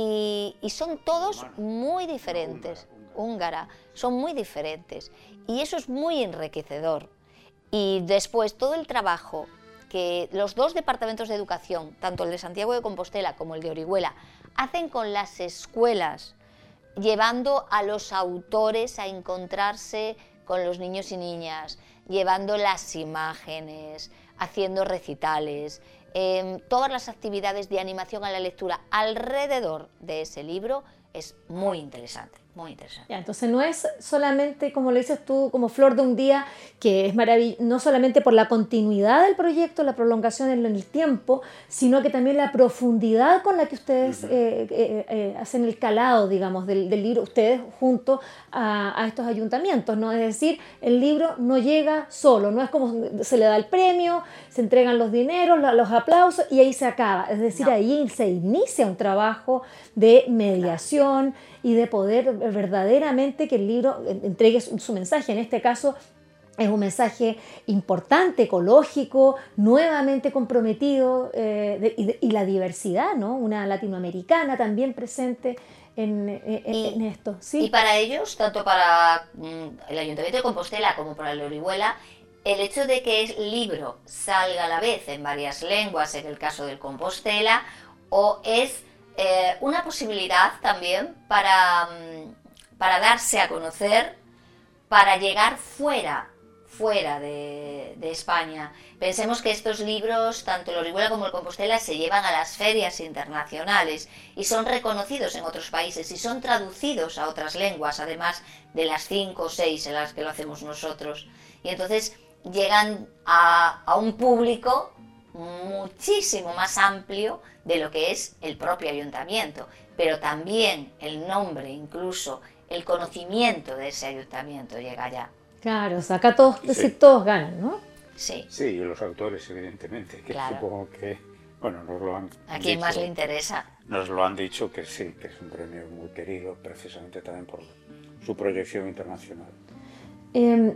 y, y son todos muy diferentes, húngara, son muy diferentes, y eso es muy enriquecedor. Y después todo el trabajo que los dos departamentos de educación, tanto el de Santiago de Compostela como el de Orihuela, hacen con las escuelas, llevando a los autores a encontrarse con los niños y niñas, llevando las imágenes, haciendo recitales, eh, todas las actividades de animación a la lectura alrededor de ese libro, es muy interesante, muy interesante. Ya, entonces no es solamente, como lo dices tú, como flor de un día, que es maravilloso, no solamente por la continuidad del proyecto, la prolongación en el tiempo, sino que también la profundidad con la que ustedes uh-huh. eh, eh, eh, hacen el calado, digamos, del, del libro, ustedes junto a, a estos ayuntamientos, ¿no? Es decir, el libro no llega solo, no es como se le da el premio, se entregan los dineros, los aplausos y ahí se acaba. Es decir, no. ahí se inicia un trabajo de mediación, claro. y de poder verdaderamente que el libro entregue su, su mensaje. En este caso es un mensaje importante, ecológico, nuevamente comprometido, eh, de, y, de, y la diversidad, ¿no? Una latinoamericana también presente en, en, y, en esto. ¿Sí? Y para ellos, tanto para mm, el Ayuntamiento de Compostela como para el Orihuela, el hecho de que el libro salga a la vez en varias lenguas, en el caso del Compostela, o es Eh, una posibilidad también para, para darse a conocer, para llegar fuera, fuera de, de España. Pensemos que estos libros, tanto el Orihuela como el Compostela, se llevan a las ferias internacionales y son reconocidos en otros países y son traducidos a otras lenguas, además de las cinco o seis en las que lo hacemos nosotros. Y entonces llegan a, a un público muchísimo más amplio de lo que es el propio ayuntamiento, pero también el nombre, incluso el conocimiento de ese ayuntamiento llega allá. Claro, o sea, acá todos, sí. decir, todos ganan, ¿no? Sí. Sí, y los autores, evidentemente, que claro. supongo que, bueno, nos lo han ¿A quién dicho, más le interesa? Nos lo han dicho que sí, que es un premio muy querido, precisamente también por su proyección internacional. Eh,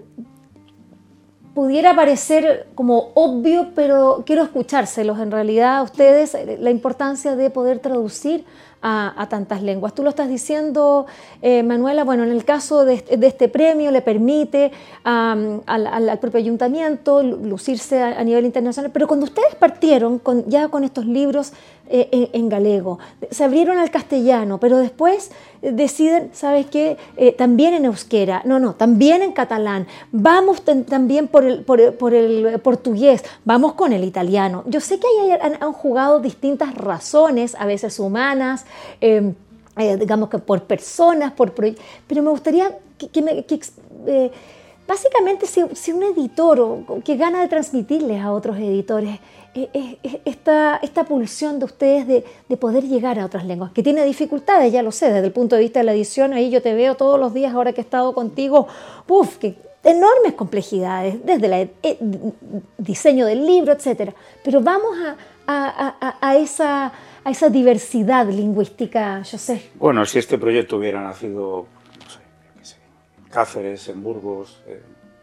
Pudiera parecer como obvio, pero quiero escuchárselos en realidad a ustedes, la importancia de poder traducir a, a tantas lenguas. Tú lo estás diciendo, eh, Manuela, bueno, en el caso de, de este premio le permite um, al, al propio ayuntamiento lucirse a, a nivel internacional, pero cuando ustedes partieron con, ya con estos libros eh, en, en galego, se abrieron al castellano, pero después deciden, ¿sabes qué? Eh, también en euskera, no, no, también en catalán, vamos ten, también por el, por, por el portugués, vamos con el italiano. Yo sé que ahí han, han jugado distintas razones, a veces humanas, eh, eh, digamos que por personas, por pero me gustaría que, que, me, que eh, básicamente si, si un editor o, que gana de transmitirles a otros editores eh, eh, esta, esta pulsión de ustedes de, de poder llegar a otras lenguas, que tiene dificultades, ya lo sé, desde el punto de vista de la edición, ahí yo te veo todos los días ahora que he estado contigo, uff, que enormes complejidades, desde el eh, diseño del libro, etcétera, pero vamos a, a, a, a esa... a esa diversidad lingüística, yo sé. Bueno, si este proyecto hubiera nacido, no sé, qué sé, en Cáceres, en Burgos, en,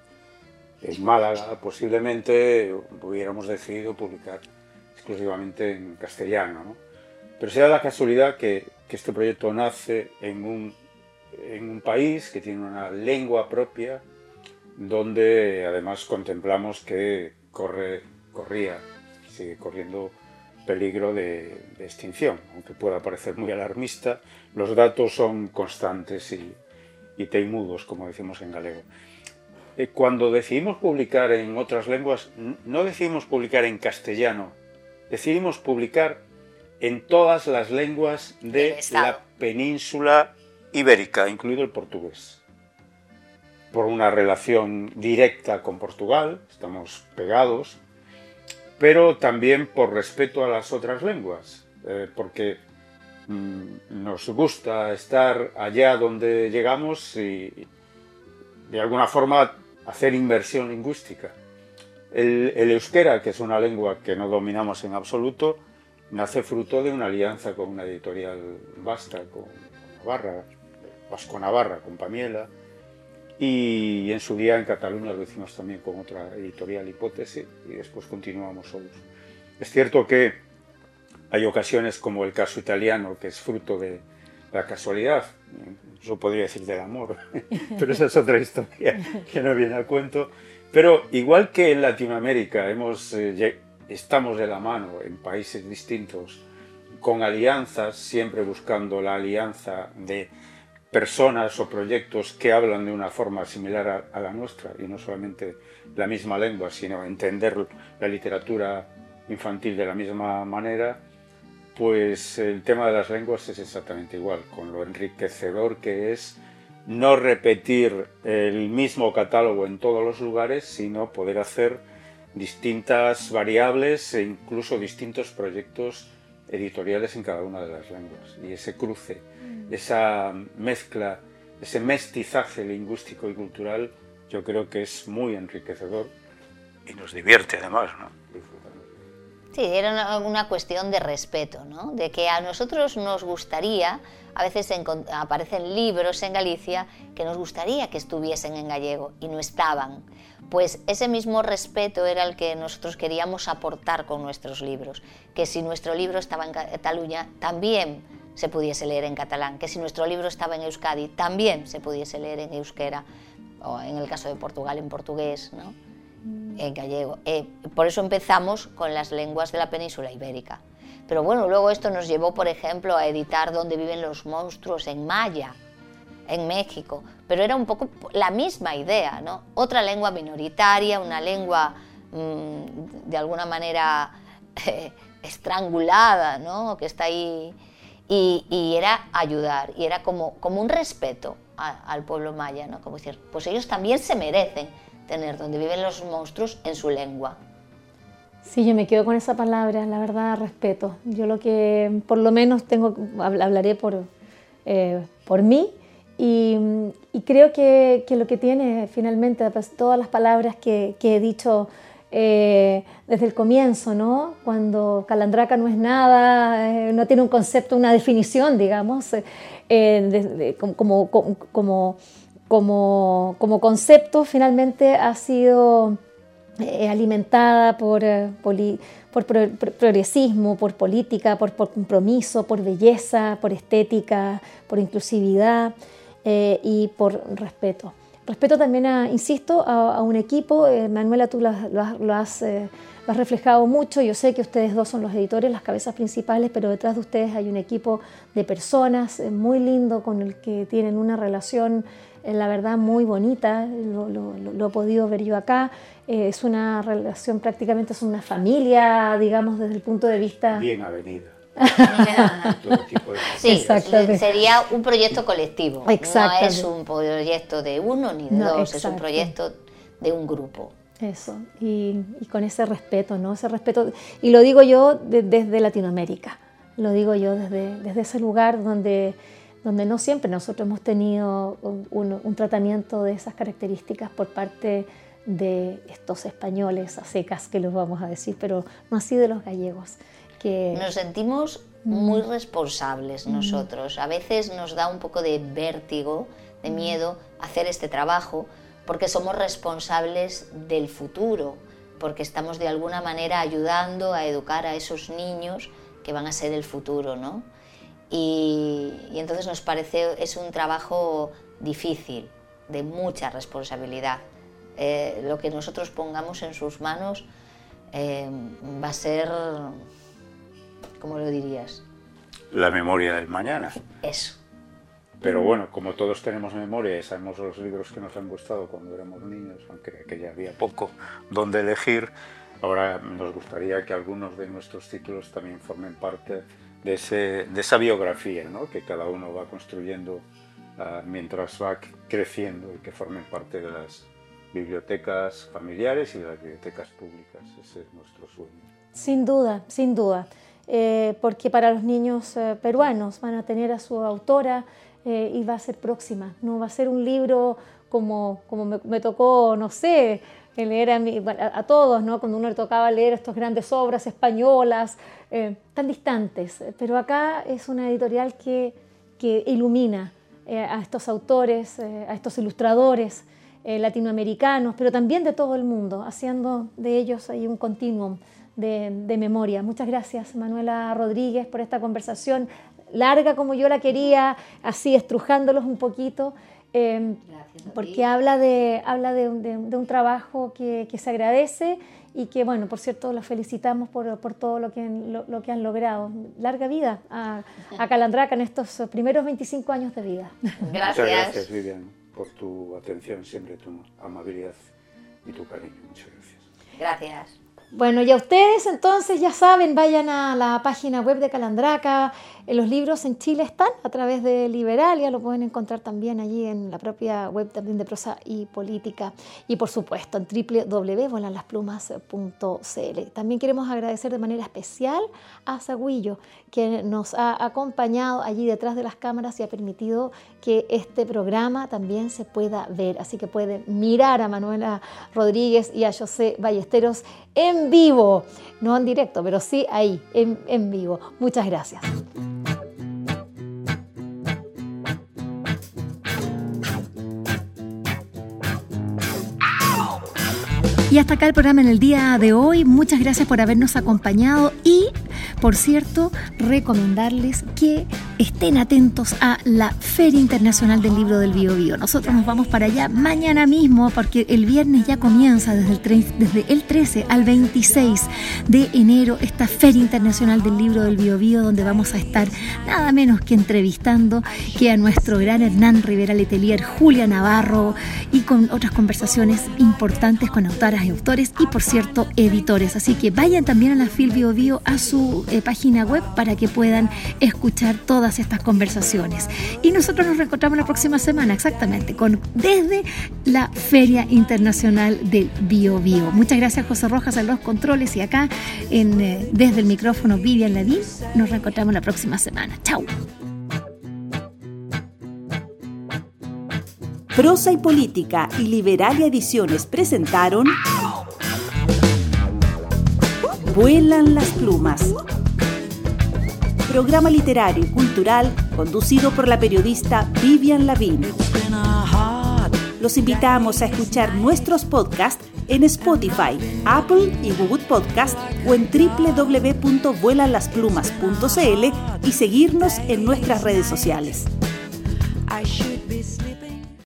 en Málaga, posiblemente hubiéramos decidido publicar exclusivamente en castellano, ¿no? Pero se da la casualidad que, que este proyecto nace en un, en un país que tiene una lengua propia, donde además contemplamos que corre, corría, sigue corriendo peligro de, de extinción, aunque pueda parecer muy alarmista, los datos son constantes y, y teimudos, como decimos en galego. Eh, cuando decidimos publicar en otras lenguas, no decidimos publicar en castellano, decidimos publicar en todas las lenguas de la península ibérica, incluido el portugués. Por una relación directa con Portugal, estamos pegados, pero también por respeto a las otras lenguas, eh, porque nos gusta estar allá donde llegamos y de alguna forma hacer inversión lingüística. El, el euskera, que es una lengua que no dominamos en absoluto, nace fruto de una alianza con una editorial vasca, con Navarra, Vasco Navarra, con Pamiela, y en su día en Cataluña lo hicimos también con otra editorial, Hipótesis, y después continuamos solos. Es cierto que hay ocasiones como el caso italiano, que es fruto de la casualidad, yo podría decir del amor, pero esa es otra historia que no viene al cuento. Pero igual que en Latinoamérica hemos, eh, estamos de la mano en países distintos, con alianzas, siempre buscando la alianza de personas o proyectos que hablan de una forma similar a, a la nuestra, y no solamente la misma lengua, sino entender la literatura infantil de la misma manera, pues el tema de las lenguas es exactamente igual, con lo enriquecedor que es no repetir el mismo catálogo en todos los lugares, sino poder hacer distintas variables e incluso distintos proyectos editoriales en cada una de las lenguas. Y ese cruce, esa mezcla, ese mestizaje lingüístico y cultural, yo creo que es muy enriquecedor y nos divierte además, ¿no? Sí, era una, una cuestión de respeto, ¿no? De que a nosotros nos gustaría, a veces en, aparecen libros en Galicia que nos gustaría que estuviesen en gallego y no estaban. Pues ese mismo respeto era el que nosotros queríamos aportar con nuestros libros, que si nuestro libro estaba en Cataluña también se pudiese leer en catalán, que si nuestro libro estaba en Euskadi también se pudiese leer en euskera, o en el caso de Portugal en portugués, ¿no? En gallego. Eh, por eso empezamos con las lenguas de la península ibérica. Pero bueno, luego esto nos llevó, por ejemplo, a editar Dónde viven los monstruos en maya, en México. Pero era un poco la misma idea, ¿no? Otra lengua minoritaria, una lengua mmm, de alguna manera eh, estrangulada, ¿no? Que está ahí. Y, y era ayudar, y era como, como un respeto a, al pueblo maya, ¿no? Como decir, pues ellos también se merecen tener Donde viven los monstruos en su lengua. Sí, yo me quedo con esa palabra, la verdad, respeto. Yo lo que, por lo menos, tengo, hablaré por, eh, por mí, y, y creo que, que lo que tiene finalmente, pues, todas las palabras que, que he dicho eh, desde el comienzo, ¿no? Cuando Calandraca no es nada, eh, no tiene un concepto, una definición, digamos, eh, de, de, como... como, como Como, como concepto, finalmente ha sido eh, alimentada por, eh, poli, por pro, pro, progresismo, por política, por, por compromiso, por belleza, por estética, por inclusividad eh, y por respeto. Respeto también, a, insisto, a, a un equipo. Eh, Manuela, tú lo, lo, lo, has, eh, lo has reflejado mucho. Yo sé que ustedes dos son los editores, las cabezas principales, pero detrás de ustedes hay un equipo de personas eh, muy lindo con el que tienen una relación, la verdad, muy bonita, lo, lo, lo he podido ver yo acá. Eh, es una relación, prácticamente es una familia, digamos, desde el punto de vista... Bien avenida. Sí, sería un proyecto colectivo, no es un proyecto de uno ni de no, dos, exacto. Es un proyecto de un grupo. Eso, y, y con ese respeto, ¿no? Ese respeto, y lo digo yo de, desde Latinoamérica, lo digo yo desde, desde ese lugar donde... donde no siempre nosotros hemos tenido un, un, un tratamiento de esas características por parte de estos españoles a secas, que los vamos a decir, pero no así de los gallegos. Que... Nos sentimos muy responsables nosotros. A veces nos da un poco de vértigo, de miedo hacer este trabajo, porque somos responsables del futuro, porque estamos de alguna manera ayudando a educar a esos niños que van a ser el futuro, ¿no? Y, y entonces nos parece, es un trabajo difícil, de mucha responsabilidad. Eh, lo que nosotros pongamos en sus manos eh, va a ser, ¿cómo lo dirías? La memoria del mañana. Eso. Pero bueno, como todos tenemos memoria y sabemos los libros que nos han gustado cuando éramos niños, aunque que ya había poco donde elegir, ahora nos gustaría que algunos de nuestros títulos también formen parte de, ese, de esa biografía, ¿no? Que cada uno va construyendo uh, mientras va creciendo, y que formen parte de las bibliotecas familiares y de las bibliotecas públicas. Ese es nuestro sueño. Sin duda, sin duda. eh, porque para los niños eh, peruanos van a tener a su autora eh, y va a ser próxima, no va a ser un libro como, como me, me tocó, no sé, leer a, mi, a, a todos, ¿no? Cuando uno le tocaba leer estas grandes obras españolas, eh, tan distantes, pero acá es una editorial que, que ilumina eh, a estos autores, eh, a estos ilustradores eh, latinoamericanos, pero también de todo el mundo, haciendo de ellos ahí un continuum de, de memoria. Muchas gracias, Manuela Rodríguez, por esta conversación larga como yo la quería, así estrujándolos un poquito. Eh, porque habla de, habla de, de, de un trabajo que, que se agradece y que, bueno, por cierto, los felicitamos por, por todo lo que, lo, lo que han logrado. Larga vida a, a Calandraca en estos primeros veinticinco años de vida. Gracias. Muchas gracias, Vivian, por tu atención, siempre tu amabilidad y tu cariño. Muchas gracias. Gracias. Bueno, y a ustedes entonces ya saben, vayan a la página web de Calandraca. Los libros en Chile están a través de Liberalia, lo pueden encontrar también allí en la propia web también de Prosa y Política y por supuesto en doble u doble u doble u punto vuelan las plumas punto c l. También queremos agradecer de manera especial a Sagüillo, que nos ha acompañado allí detrás de las cámaras y ha permitido que este programa también se pueda ver. Así que pueden mirar a Manuela Rodríguez y a José Ballesteros en vivo, no en directo, pero sí ahí, en, en vivo. Muchas gracias. Y hasta acá el programa en el día de hoy. Muchas gracias por habernos acompañado y, por cierto, recomendarles que estén atentos a la Feria Internacional del Libro del Biobío. Nosotros nos vamos para allá mañana mismo porque el viernes ya comienza desde el, tre- desde el trece al veintiséis de enero esta Feria Internacional del Libro del Biobío, donde vamos a estar nada menos que entrevistando que a nuestro gran Hernán Rivera Letelier, Julia Navarro y con otras conversaciones importantes con autoras y autores y, por cierto, editores. Así que vayan también a la Fil Biobío a su eh, página web para que puedan escuchar todas estas conversaciones. Y nosotros nos reencontramos la próxima semana, exactamente, con desde la Feria Internacional del Biobío. Muchas gracias, José Rojas, en los controles y acá en, eh, desde el micrófono Vivian Lavín. Nos reencontramos la próxima semana. Chau. Prosa y Política y Liberalia Ediciones presentaron Vuelan las plumas. Programa literario y cultural conducido por la periodista Vivian Lavín. Los invitamos a escuchar nuestros podcasts en Spotify, Apple y Google Podcast o en doble u doble u doble u punto vuelan las plumas punto c l y seguirnos en nuestras redes sociales. I should be